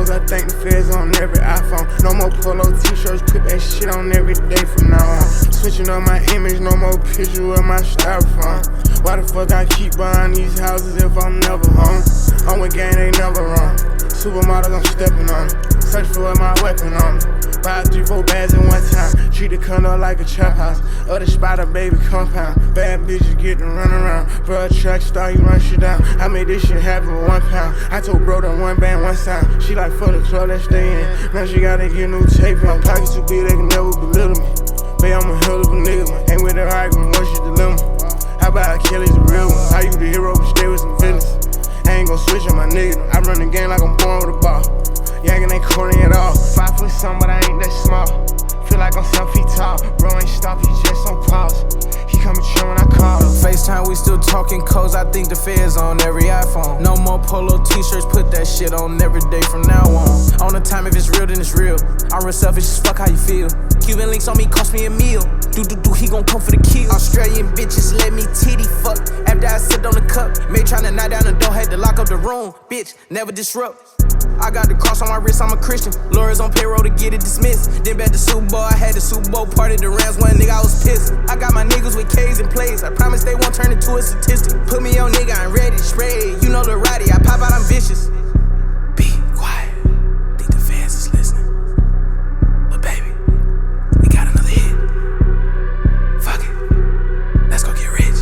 codes, I think the feds on every iPhone. No more polo t-shirts, put that shit on every day from now on. Switching up my image, no more picture with my styrofoam. Why the fuck I keep buying these houses if I'm never home? I'm with gang, they never wrong. Supermodels, I'm stepping on them. Search for my weapon on them. Buy 3-4 bags in one time. Treat the condo like a trap house. Other spot a baby compound. Bad bitches get to run around. Bro, a track star, you run shit down. I made this shit happen with 1 pound. I told bro that one band, one sound. She like, fuck the club, let's stay in. Now she gotta get new tape in. My pockets too big, they can never belittle me. Babe, I'm a hell of a nigga, man. Ain't with the argument, what's your dilemma? How about Achilles, a real one? How you the hero, but stay with some villains? I ain't gon' switch on my nigga. I run the game like I'm born with a ball. Yankin' ain't corny at all. 5 foot something, but I ain't that small. Feel like I'm 7 feet tall. Bro ain't stop, he just on pause. He coming chill when I call him. FaceTime, we still talking codes. I think the feds on every iPhone. No more polo t-shirts, put that shit on every day from now on. On the time, if it's real, then it's real. I'm real selfish as fuck, how you feel? Cuban links on me cost me a meal. He gon' come for the kill. Australian bitches let me titty fuck. After I sipped on the cup, May tryna knock down the door, had to lock up the room. Bitch, never disrupt. I got the cross on my wrist, I'm a Christian. Lawyers on payroll to get it dismissed. Then back to Super Bowl, I had the Super Bowl party. The Rams won, nigga, I was pissed. I got my niggas with K's and plays. I promise they won't turn into a statistic. Put me on, nigga, I'm ready to spray. You know the righty, I pop out, I'm vicious. Be quiet, think the fans is listening. But baby, we got another hit. Fuck it, let's go get rich.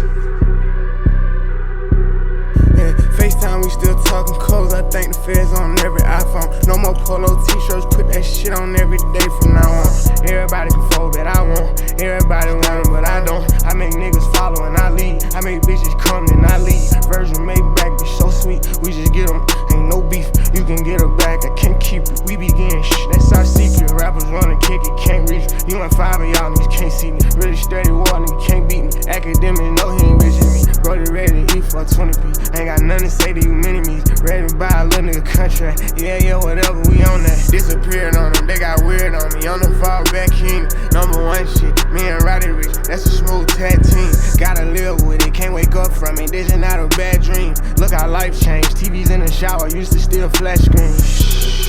Yeah, FaceTime, we still talking codes. I think the feds on every iPhone. No more polo t-shirts, put that shit on every day from now on. Everybody can fold that I want. Everybody want it, but I don't. I make niggas follow and I lead. I make bitches come and I lead. Virgin Maybach, bitch so sweet. We just get them, ain't no beef. You can get her back, I can't keep it. We be getting shit, that's our secret. Rappers wanna kick it, can't reach. You and 5 of y'all niggas can't see me. Really steady war, nigga can't beat me. Academic, no he ain't rich as me. Brody ready to eat for 20p. Ain't got nothing to say to you mini-me's. Ready to buy a little nigga contract. Yeah, whatever, we on that. Disappeared on them, they got weird on me. On the fall back king, #1 shit. Me and Roddy Rich, that's a smooth tag team. Gotta live with it, can't wake up from it. This is not a bad dream. Look how life changed. TVs in the shower, used to steal flash screens.